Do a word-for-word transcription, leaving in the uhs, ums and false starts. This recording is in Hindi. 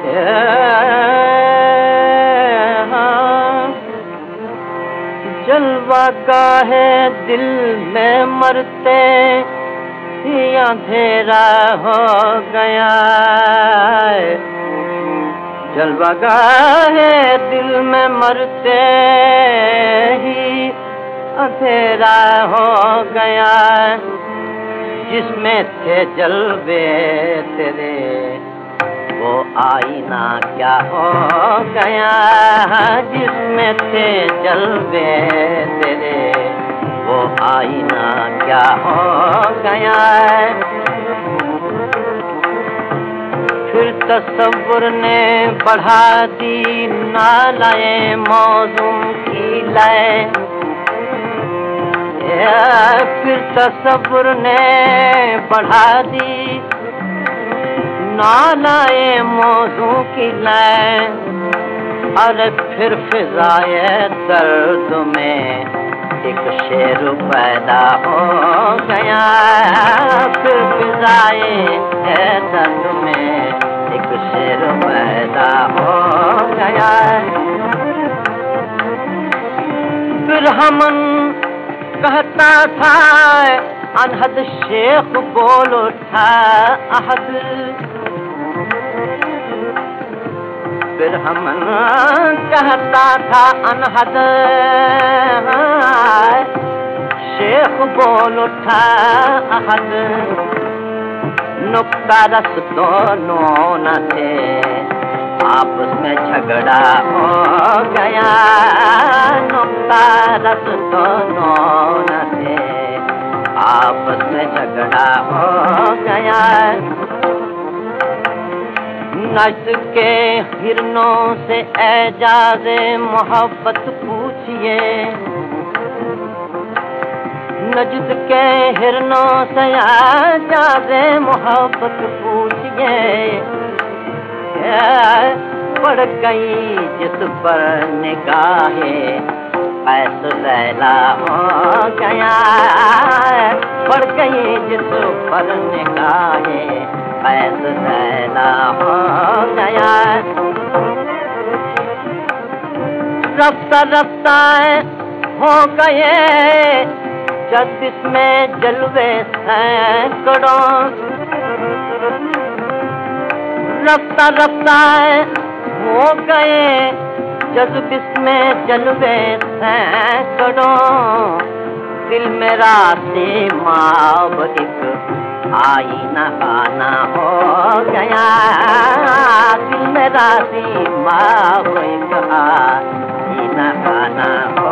जलवा गाहे दिल में मरते ही अंधेरा हो गया। जलवा गाहे दिल में मरते ही अंधेरा हो गया। जिसमें थे जलवे तेरे वो आईना क्या हो गया। जिसमें थे जलवे तेरे वो आईना क्या हो गया। फिर तसव्वुर ने बढ़ा दी नालाए मौजू की लय। फिर तसव्वुर ने बढ़ा दी नालाए मौजू की लय। अरे फिर फिजाए दर्द में एक शेर पैदा हो गया। फिर फिजाए दर्द में एक शेर पैदा हो गया। फिर हमन कहता था अनहद शेख बोल उठा अहद। फिर हमन कहता था अनहद शेख बोल उठा अहद। नुक्ता रस दोनों न थे आपस में झगड़ा हो गया। नुक्ता रस दोनों न थे आपस में झगड़ा हो गया। नज्द के हिरनों से एजाज़े मोहब्बत पूछिए। नज्द के हिरनों से एजाज़े मोहब्बत पूछिए। पड़ गई जिस पर निगाहे ऐस लैला हो गया। पड़ गई जिस पर निगाहे ऐस लैला हो गया। रफ्ता रफ्ता हो गए जब इसमें जलवे सैकड़ों। रफ्ता रफ्ता हो गए जब इसमें जलवे सैकड़ों। दिल मेरा सीमाब एक आईना खाना हो गया। दिल मेरा सीमाब एक आईना खाना